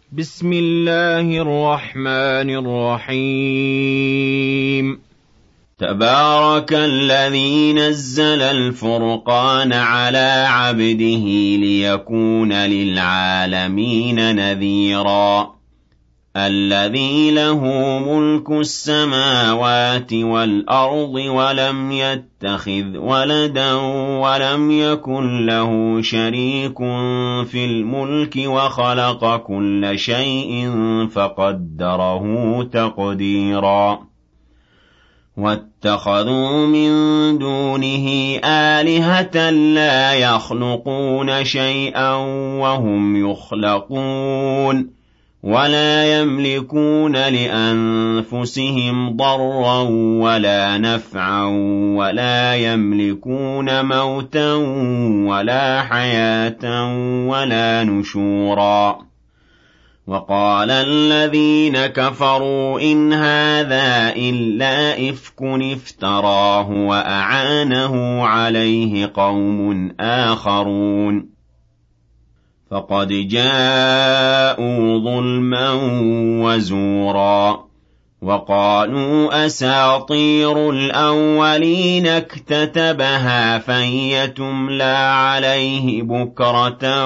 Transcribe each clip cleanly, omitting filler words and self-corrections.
بسم الله الرحمن الرحيم. تبارك الذي نزل الفرقان على عبده ليكون للعالمين نذيرا الذي له ملك السماوات والأرض ولم يتخذ ولدا ولم يكن له شريك في الملك وخلق كل شيء فقدره تقديرا واتخذوا من دونه آلهة لا يخلقون شيئا وهم يخلقون ولا يملكون لأنفسهم ضرا ولا نفعا ولا يملكون موتا ولا حياة ولا نشورا وقال الذين كفروا إن هذا إلا إفك افتراه وأعانه عليه قوم آخرون فقد جاءوا ظلما وزورا وقالوا أساطير الأولين اكتتبها فهي تملى عليه بكرة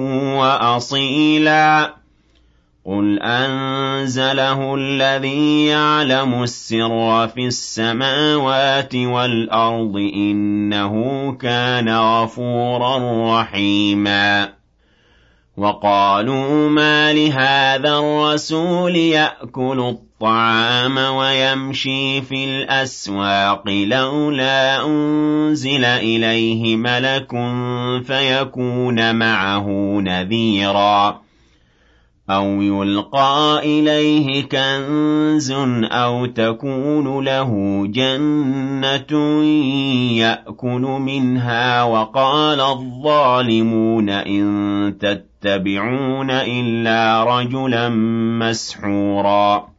وأصيلا قل أنزله الذي يعلم السر في السماوات والأرض إنه كان غفورا رحيما وقالوا ما لهذا الرسول يأكل الطعام ويمشي في الأسواق لولا أنزل إليه ملك فيكون معه نذيرا أو يلقى إليه كنز أو تكون له جنة يأكل منها وقال الظالمون إن تتبعون إلا رجلا مسحورا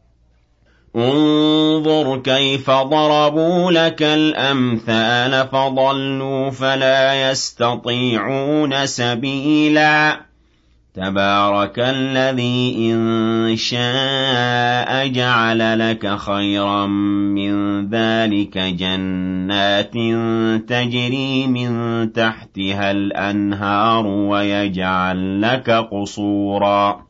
انظر كيف ضربوا لك الأمثال فضلوا فلا يستطيعون سبيلا تبارك الذي إن شاء جعل لك خيرا من ذلك جنات تجري من تحتها الأنهار ويجعل لك قصورا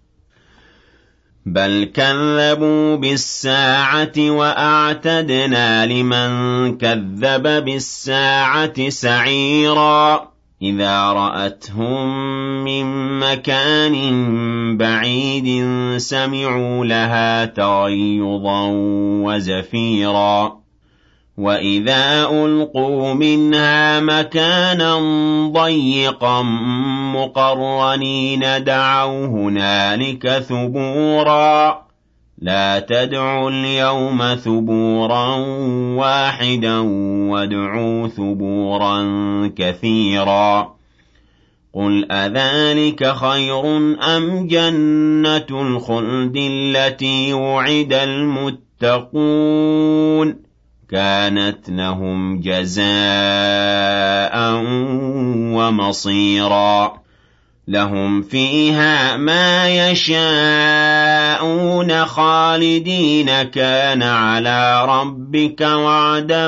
بل كذبوا بالساعة وأعتدنا لمن كذب بالساعة سعيرا إذا رأتهم من مكان بعيد سمعوا لها تغيظا وزفيرا وإذا ألقوا منها مكانا ضيقا مقرنين دعوا هنالك ثبورا لا تدعوا اليوم ثبورا واحدا وادعوا ثبورا كثيرا قل أذلك خير أم جنة الخلد التي وعد المتقون كانت لهم جزاء ومصيرا لهم فيها ما يشاءون خالدين كان على ربك وعدا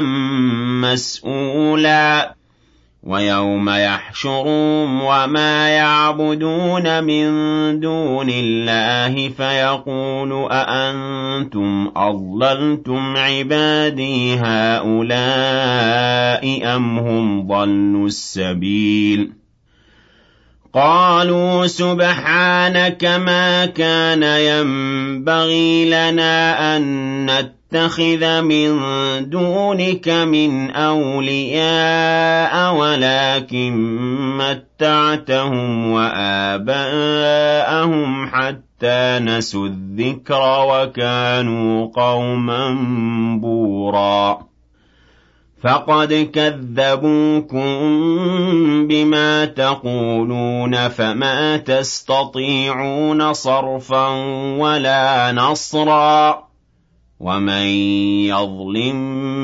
مسئولا ويوم يحشرهم وما يعبدون من دون الله فيقول أأنتم أضللتم عبادي هؤلاء أم هم ضلوا السبيل قالوا سبحانك ما كان ينبغي لنا أن نتخذ من دونك من أولياء ولكن متعتهم وآباءهم حتى نسوا الذكر وكانوا قوما بورا فقد كذبوكم بما تقولون فما تستطيعون صرفا ولا نصرا ومن يظلم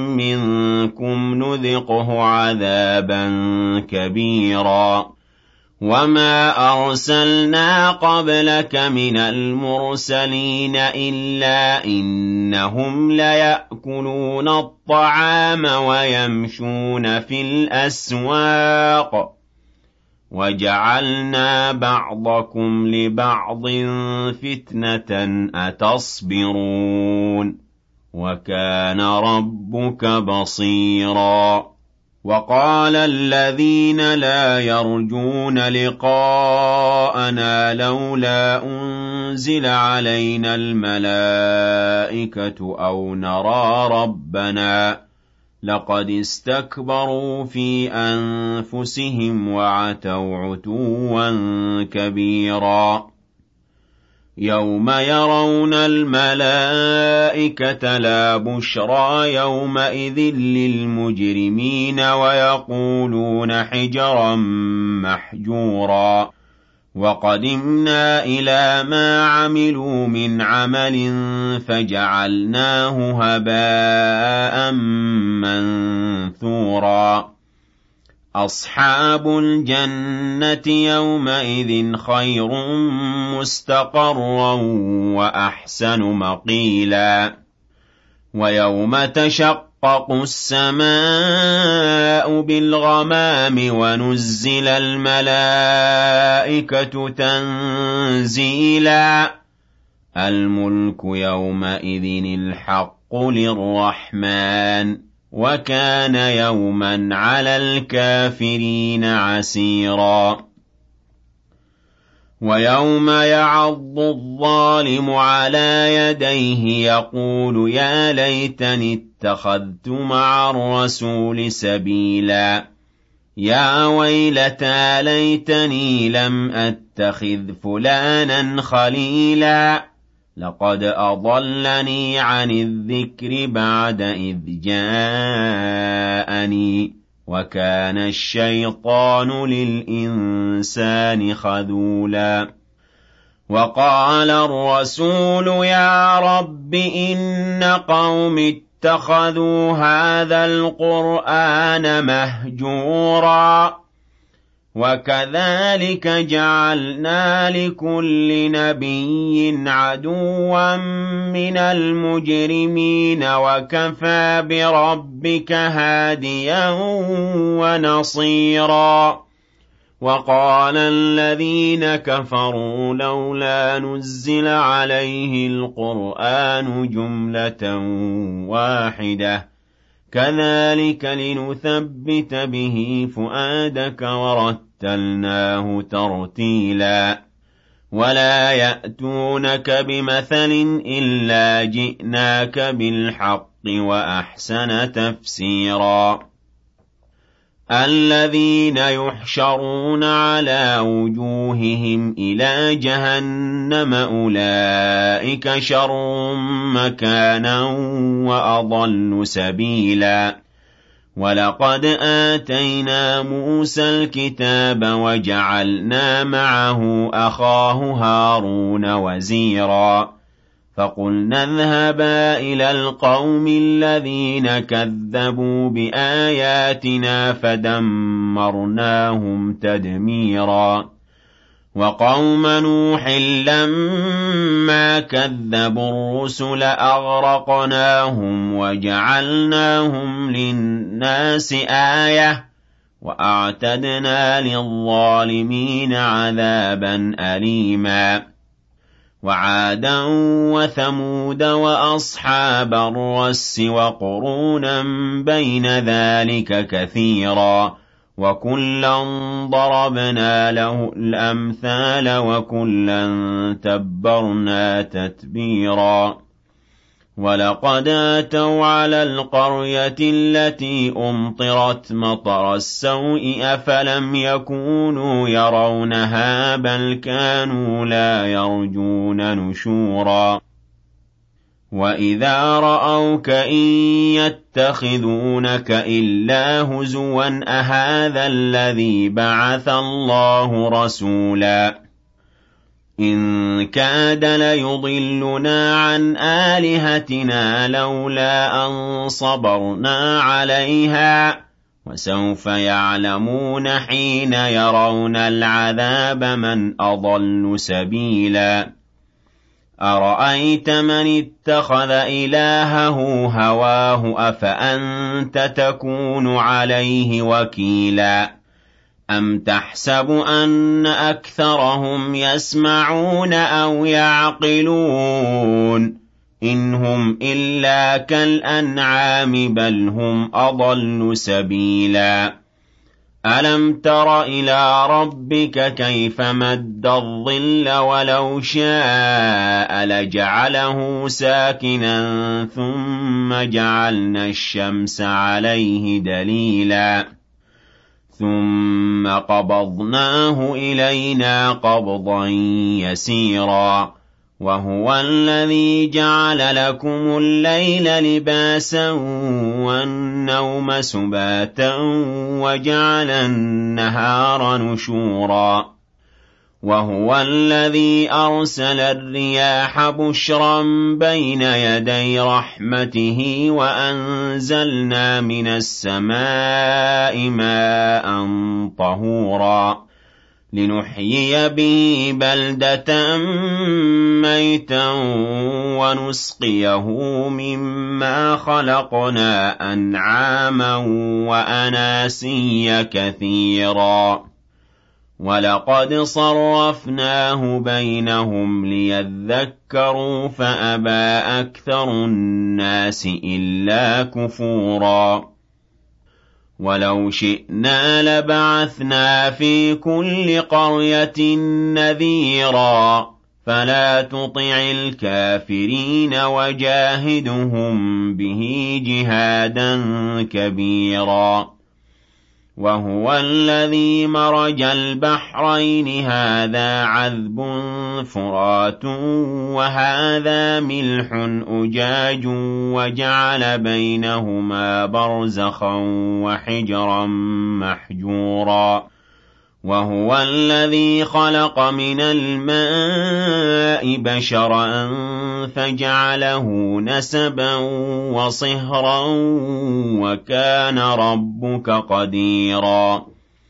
منكم نذقه عذابا كبيرا وَمَا أَرْسَلْنَا قَبْلَكَ مِنَ الْمُرْسَلِينَ إِلَّا إِنَّهُمْ لَيَأْكُلُونَ الطَّعَامَ وَيَمْشُونَ فِي الْأَسْوَاقِ وَجَعَلْنَا بَعْضَكُمْ لِبَعْضٍ فِتْنَةً أَتَصْبِرُونَ وَكَانَ رَبُّكَ بَصِيرًا وَقَالَ الَّذِينَ لَا يَرْجُونَ لِقَاءَنَا لَوْلَا أُنزِلَ عَلَيْنَا الْمَلَائِكَةُ أَوْ نَرَىٰ رَبَّنَا لَقَدِ اسْتَكْبَرُوا فِي أَنفُسِهِمْ وَعَتَوْا عُتُوًّا كَبِيرًا يَوْمَ يَرَوْنَ الْمَلَائِكَةَ لَا بُشْرَىٰ يَوْمَئِذٍ لِّلْمُجْرِمِينَ وَيَقُولُونَ حِجْرًا مَّحْجُورًا وَقَدِمْنَا إِلَىٰ مَا عَمِلُوا مِنْ عَمَلٍ فَجَعَلْنَاهُ هَبَاءً مَّنثُورًا أَصْحَابُ الْجَنَّةِ يَوْمَئِذٍ خَيْرٌ مُّسْتَقَرًّا وَأَحْسَنُ مَقِيلًا وَيَوْمَ تَشَقَّقُ السَّمَاءُ بِالْغَمَامِ وَنُزِّلَ الْمَلَائِكَةُ تَنزِيلًا الْمُلْكُ يَوْمَئِذٍ الْحَقُّ لِلرَّحْمَٰنِ وَكَانَ يَوْمًا عَلَى الْكَافِرِينَ عَسِيرًا وَيَوْمَ يَعَضُّ الظَّالِمُ عَلَىٰ يَدَيْهِ يَقُولُ يَا لَيْتَنِي اتَّخَذْتُ مَعَ الرَّسُولِ سَبِيلًا يَا وَيْلَتَىٰ لَيْتَنِي لَمْ أَتَّخِذْ فُلَانًا خَلِيلًا لَقَدْ أَضَلَّنِي عَنِ الذِّكْرِ بَعْدَ إِذْ جَاءَنِي وَكَانَ الشَّيْطَانُ لِلْإِنسَانِ خَذُولًا وَقَالَ الرَّسُولُ يَا رَبِّ إِنَّ قَوْمِي اتَّخَذُوا هَٰذَا الْقُرْآنَ مَهْجُورًا وَكَذَٰلِكَ جَعَلْنَا لِكُلِّ نَبِيٍّ عَدُوًّا مِّنَ الْمُجْرِمِينَ وَكَفَىٰ بِرَبِّكَ هَادِيًا وَنَصِيرًا وَقَالَ الَّذِينَ كَفَرُوا لَوْلَا نُزِّلَ عَلَيْهِ الْقُرْآنُ جُمْلَةً وَاحِدَةً كَذَٰلِكَ لِنُثَبِّتَ بِهِ فُؤَادَكَ وَرَتَّلْنَاهُ تَرْتِيلًا وَلَا يَأْتُونَكَ بِمَثَلٍ إِلَّا جِئْنَاكَ بِالْحَقِّ وَأَحْسَنَ تَفْسِيرًا الَّذِينَ يُحْشَرُونَ عَلَىٰ وُجُوهِهِمْ إِلَىٰ جَهَنَّمَ أُولَٰئِكَ شَرٌّ مَّكَانًا وَأَضَلُّ سَبِيلًا وَلَقَدْ آتَيْنَا مُوسَى الْكِتَابَ وَجَعَلْنَا مَعَهُ أَخَاهُ هَارُونَ وَزِيرًا فَقُلْنَا اذْهَبَا إِلَى الْقَوْمِ الَّذِينَ كَذَّبُوا بِآيَاتِنَا فَدَمَّرْنَاهُمْ تَدْمِيرًا وَقَوْمَ نُوحٍ لَّمَّا كَذَّبُوا الرُّسُلَ أَغْرَقْنَاهُمْ وَجَعَلْنَاهُمْ لِلنَّاسِ آيَةً وَأَعْتَدْنَا لِلظَّالِمِينَ عَذَابًا أَلِيمًا وَعَادًا وَثَمُودَ وَأَصْحَابَ الرَّسِّ وَقُرُونًا بَيْنَ ذَٰلِكَ كَثِيرًا وَكُلًّا ضَرَبْنَا لَهُ الْأَمْثَالَ وَكُلًّا تَبَّرْنَا تَتْبِيرًا وَلَقَدْ أَتَوْا عَلَى الْقَرْيَةِ الَّتِي أُمْطِرَتْ مَطَرَ السَّوْءِ أَفَلَمْ يَكُونُوا يَرَوْنَهَا بَلْ كَانُوا لَا يَرْجُونَ نُشُورًا وَإِذَا رَأَوْكَ إِن يَتَّخِذُونَكَ إِلَّا هُزُوًا أَهَٰذَا الَّذِي بَعَثَ اللَّهُ رَسُولًا إِن كَادَ لَيُضِلُّنَا عَنْ آلِهَتِنَا لَوْلَا أَن صَبَرْنَا عَلَيْهَا وسوف يعلمون حين يرون العذاب من أضل سبيلا أرأيت من اتخذ إلهه هواه أفأنت تكون عليه وكيلا أم تحسب أن أكثرهم يسمعون أو يعقلون إن هم إلا كالأنعام بل هم أضل سبيلا ألم تر إلى ربك كيف مد الظل ولو شاء لجعله ساكنا ثم جعلنا الشمس عليه دليلا ثم قبضناه إلينا قبضا يسيرا وهو الذي جعل لكم الليل لباسا والنوم سباتا وجعل النهار نشورا وهو الذي أرسل الرياح بشرا بين يدي رحمته وأنزلنا من السماء ماء طهورا لنحيي به بلدة ميتا ونسقيه مما خلقنا أنعاما وأناسيا كثيرا ولقد صرفناه بينهم ليذكروا فأبى أكثر الناس إلا كفورا ولو شئنا لبعثنا في كل قرية نذيرا فلا تطع الكافرين وجاهدهم به جهادا كبيرا وهو الذي مرج البحرين هذا عذب فرات وهذا ملح أجاج وجعل بينهما برزخا وحجرا محجورا وهو الذي خلق من الماء بشرا فجعله نسبا وصهرا وكان ربك قديرا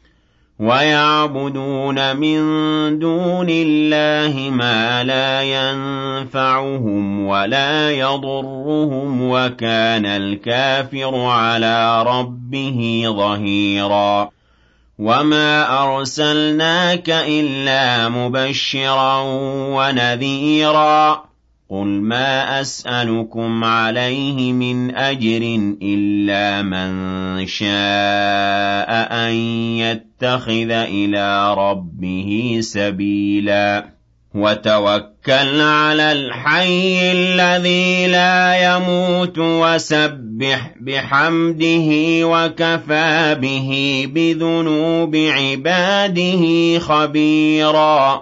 ويعبدون من دون الله ما لا ينفعهم ولا يضرهم وكان الكافر على ربه ظهيرا وما أرسلناك إلا مبشرا ونذيرا قل ما أسألكم عليه من أجر إلا من شاء أن يتخذ إلى ربه سبيلا وتوكل على الحي الذي لا يموت وسبح بحمده وكفى به بذنوب عباده خبيرا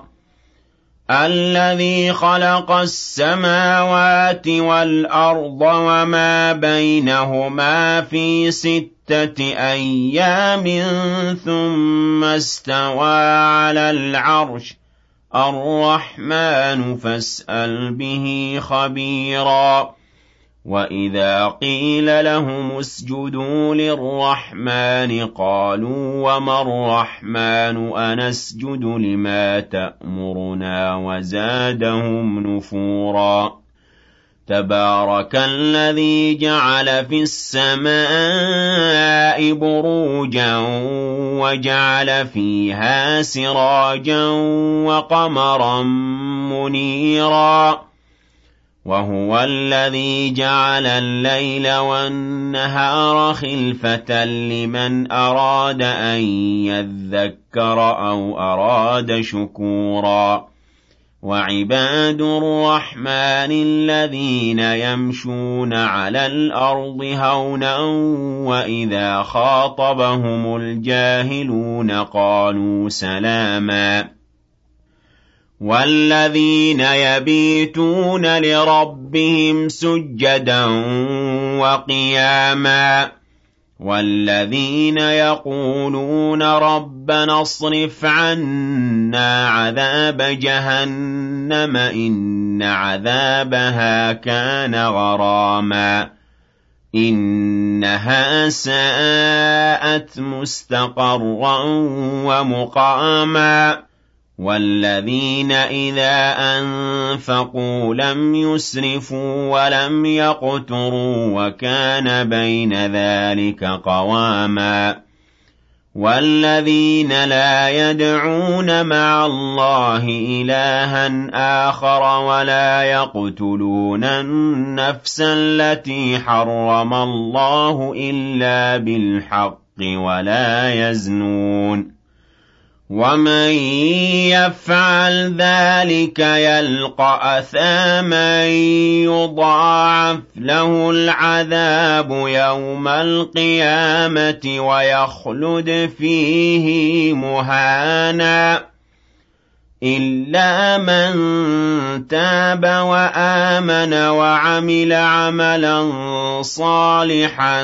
الذي خلق السماوات والأرض وما بينهما في 6 أيام ثم استوى على العرش الرحمن فاسأل به خبيرا وإذا قيل لهم اسجدوا للرحمن قالوا وما الرحمن أنسجد لما تأمرنا وزادهم نفورا تبارك الذي جعل في السماء بروجا وجعل فيها سراجا وقمرا منيرا وهو الذي جعل الليل والنهار خلفة لمن أراد أن يذكر أو أراد شكورا وعباد الرحمن الذين يمشون على الأرض هونا وإذا خاطبهم الجاهلون قالوا سلاما والذين يبيتون لربهم سجدا وقياما والذين يقولون ربنا اصرف عنا عذاب جهنم إن عذابها كان غراما إنها ساءت مستقرا ومقاما والذين إذا أنفقوا لم يسرفوا ولم يقتروا وكان بين ذلك قواما والذين لا يدعون مع الله إلها آخر ولا يقتلون النفس التي حرم الله إلا بالحق ولا يزنون ومن يفعل ذلك يلقى أثاما يضاعف له العذاب يوم القيامة ويخلد فيه مهانا إلا من تاب وآمن وعمل عملا صالحا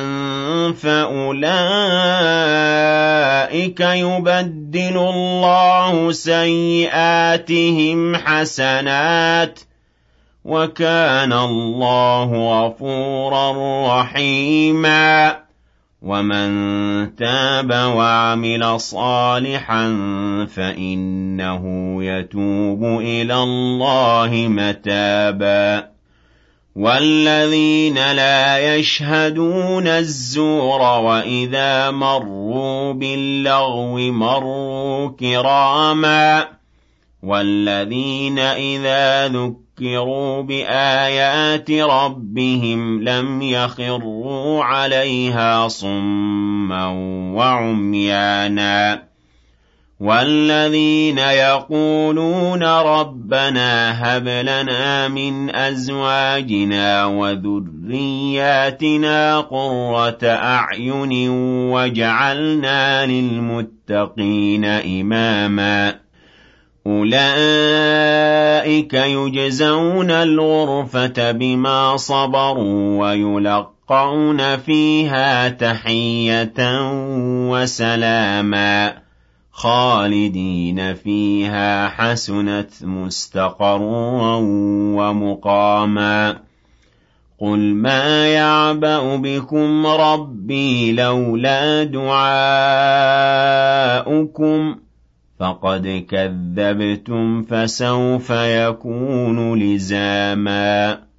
فأولئك يبدل الله سيئاتهم حسنات وكان الله غفورا رحيما ومن تاب وعمل صالحا فإنه يتوب إلى الله متابا والذين لا يشهدون الزور وإذا مروا باللغو مروا كراما والذين إذا ذكروا بآيات ربهم لم يخروا عليها صما وعميانا والذين يقولون ربنا هب لنا من أزواجنا وذرياتنا قرة أعين واجعلنا للمتقين إماما أولئك يجزون الغرفة بما صبروا ويلقون فيها تحية وسلاما خالدين فيها حسنت مستقرا ومقاما قل ما يعبأ بكم ربي لولا دعاؤكم فقد كذبتم فسوف يكون لزاما